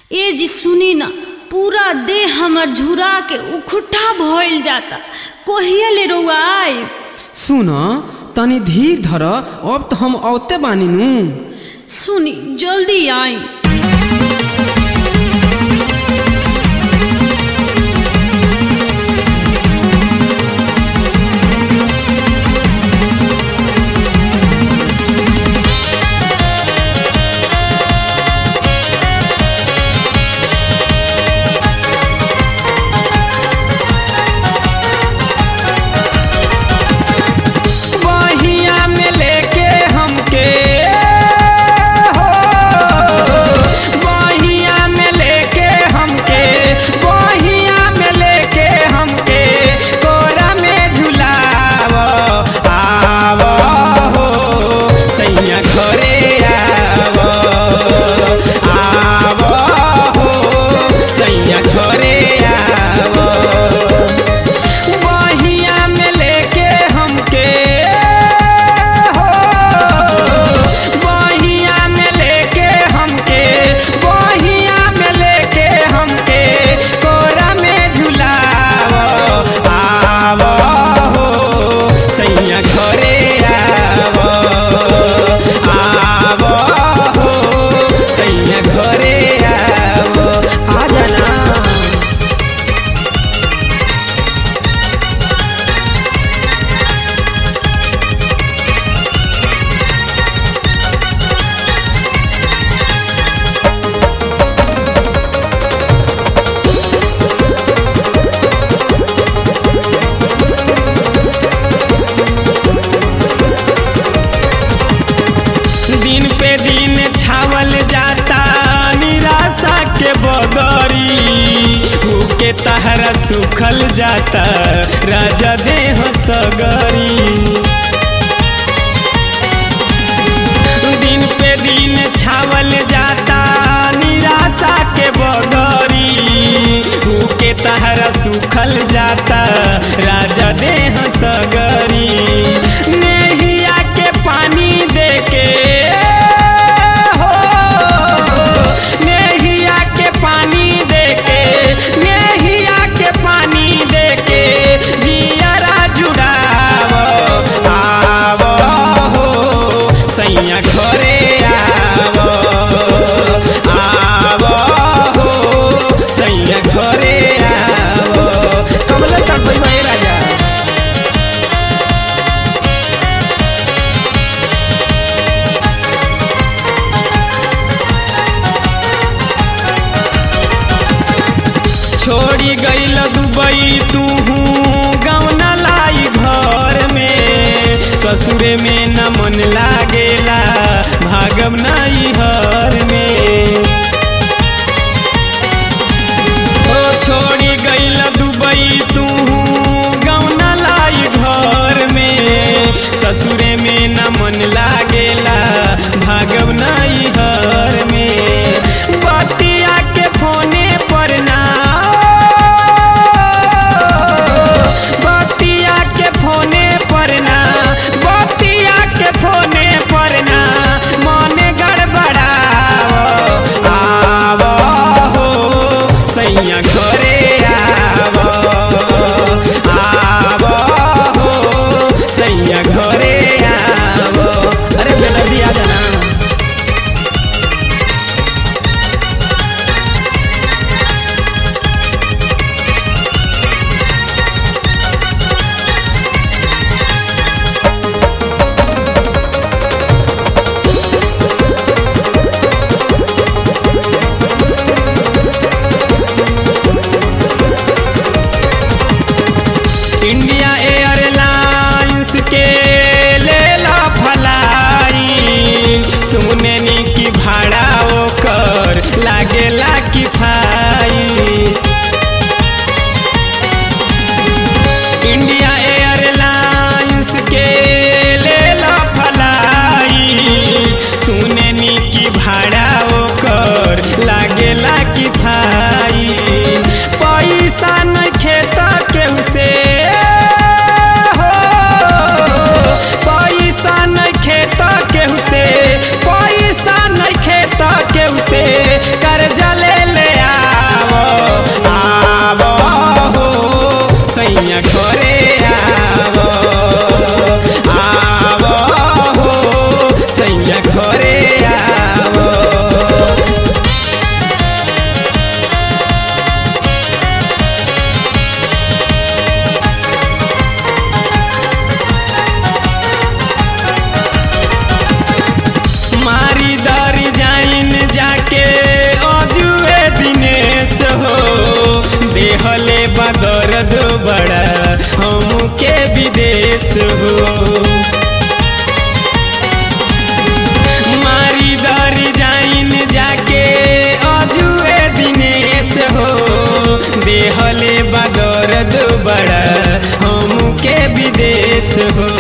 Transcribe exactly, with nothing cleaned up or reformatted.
ए जी सुनी ना, पूरा देह हमर झुरा के उखुट्ठा भइल जाता। कोहिया ले रउआ आई? सुन तनी धीर धर, अब तो हम औते बानी नु। सुनी जल्दी आई। दिन पे दिन छावल जाता निराशा के बगरी, भूखे तहरा सुखल जाता राजा देह सगरी। दिन पे दिन छावल जाता निराशा के बगरी, भूखे तहरा सुखल जाता राजा देह सगरी। नेहिया के पानी देके छोड़ी गईल दुबई तू गवना लाई घर में, ससुरे में न मन लागेला भागब नाई हर में। ओ छोड़ी गईल दुबई तू गवना लाई घर में, ससुरे में न मन लागेला भागब नाई हर में। बतिया के फोने पर ना इंडिया एयरलाइंस के लेला फ्लाई, सुने नी की भाड़ा ओकर लागेला किफाई। इंडिया एयरलाइंस के लेला फ्लाई, सुने नी की भाड़ा ओकर लागेला किफाई। पैसा न खेता केहू से केहू से, पैसा नहीं खेता केहू से, कर्जा ले ले देहले बदर्द बड़ा हमके विदेश हो। मारी दरी जाइन जाके अजुए दिनेश हो, देहले बदर्द बड़ा हमके विदेश हो।